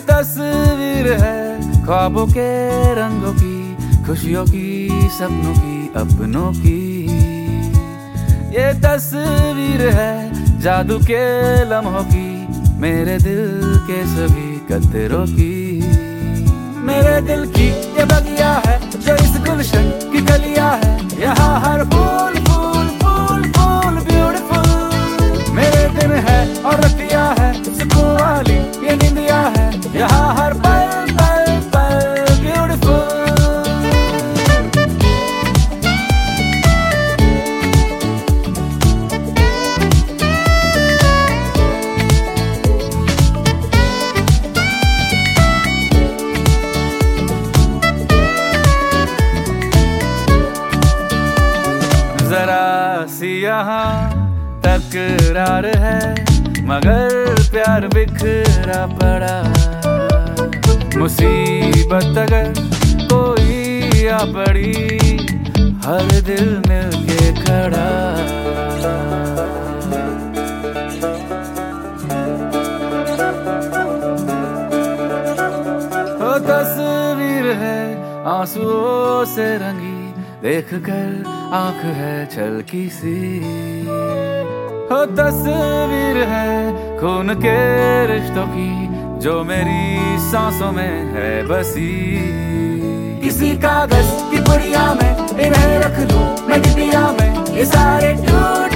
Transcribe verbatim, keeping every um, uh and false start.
तस्वीर है ख्वाबों के रंगों की, खुशियों की, सपनों की, अपनों की। ये तस्वीर है जादू के लम्हों की, मेरे दिल के सभी कतरों की। मेरे दिल की ये बगिया है जो इस गुलशन की गलियां है, यहाँ हर फूल फूल फूल फूल ब्यूटीफुल। मेरे दिन है और रतिया है सुकून वाली ये नींदिया है, यहाँ हर पल पल पल ब्यूटीफुल। जरा सी यहाँ तकरार है, मगर प्यार बिखरा पड़ा। मुसीबत अगर कोई आ पड़ी, हर दिल मिलके खड़ा। ओ तस्वीर है आंसुओं से रंगी, देख कर आंख है छलकी सी। हो तस्वीर है खून के रिश्तों की, जो मेरी सांसों में है बसी। किसी कागज की पुड़िया में इन्हें रख लूं मैं डिबिया में, ये सारे टूट